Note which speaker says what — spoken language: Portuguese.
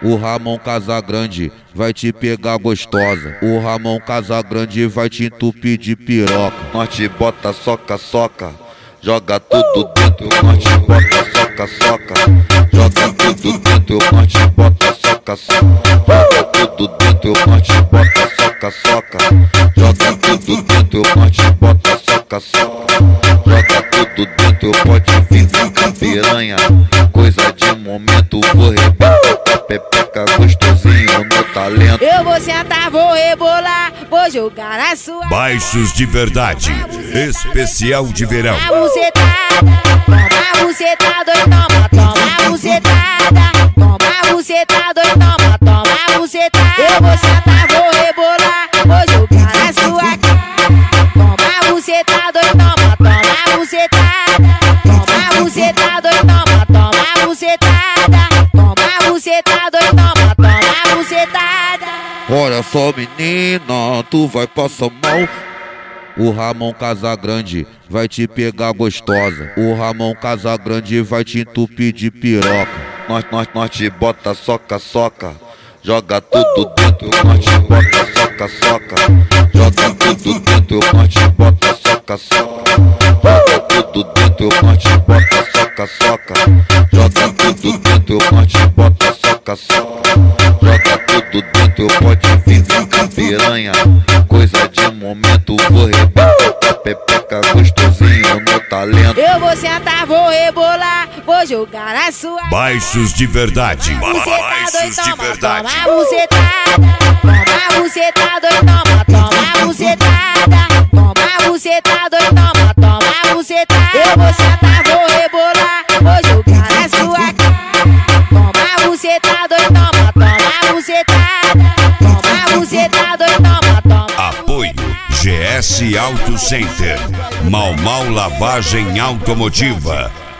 Speaker 1: O Ramon Casagrande vai te pegar gostosa. O Ramon Casagrande vai te entupir de piroca.
Speaker 2: Nós te bota soca, soca, joga tudo dentro. Nós te bota soca, soca, joga tudo dentro. Nós te bota soca, soca, joga tudo dentro. Nós te bota soca, soca, joga tudo dentro. Nós te bota soca, soca, joga tudo dentro. Pode vir com piranha, coisa de momento. Vou rebentar pepeca gostosinho no talento.
Speaker 3: Eu vou sentar, vou rebolar, vou jogar na sua.
Speaker 4: Baixos de verdade, especial de verão.
Speaker 3: Toma bucetada, toma, toma bucetada. Toma bucetada, toma, toma bucetada. Eu vou sentar, vou rebolar, vou jogar na sua cara. Toma bucetada, toma, toma bucetada. Toma bucetada, toma, toma bucetada. Toma bucetada, toma, toma bucetada.
Speaker 1: Olha só, menina, tu vai passar mal. O Ramon Casagrande vai te pegar gostosa. O Ramon Casagrande vai te entupir de piroca.
Speaker 2: Nós te bota soca, soca, joga tudo dentro. Nós te bota soca, soca, joga tudo dentro. Nós te bota soca, soca, joga tudo dentro. Nós te bota soca, soca, joga tudo dentro. Nós te bota soca, soca, joga tudo dentro. Pode vir com piranha, coisa de momento. Vou rebentar pepeca gostosinho no talento.
Speaker 3: Eu vou sentar, vou rebolar, vou jogar na sua.
Speaker 4: Baixos de verdade, baixos de verdade.
Speaker 3: Toma bucetada, toma bucetada, toma, toma bucetada. Toma bucetada, toma, toma bucetada. Eu vou sentar, vou rebolar, vou jogar na sua cara. Toma bucetada, toma, toma bucetada. Toma bucetada, toma, toma.
Speaker 4: Apoio GS Auto Center, Mau Mau Lavagem Automotiva.